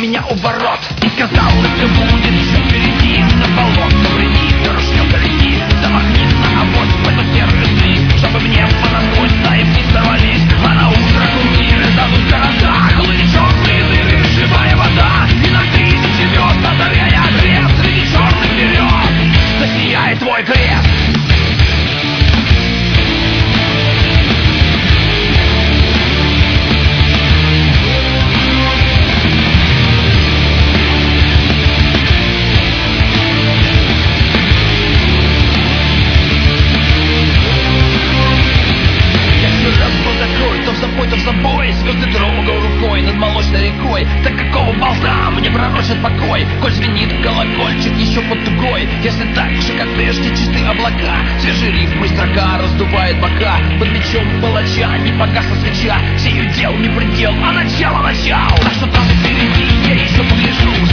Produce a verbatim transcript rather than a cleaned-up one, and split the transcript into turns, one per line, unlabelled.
меня у ворот и сказал, это будет все впереди. На болото приди, дорожнем долети, замахнись на авось в эту серую слизь, чтобы мне насквозь знаешь не сорвались. А на утро курьеры дадут города, хлыни черные дыры, живая вода, и на тысячи звезд озаряя крест среди черных берез засияет твой крест. То в забой, звезды трогал рукой над молочной рекой. Так какого болта мне пророчат покой, коль звенит колокольчик еще под тугой. Если так же, как прежде, чистые облака, свежий рифм и строка раздувает бока. Под мечом палача не погасла свеча, сию дел не предел, а начало начал. Так что там и впереди я еще погляжу.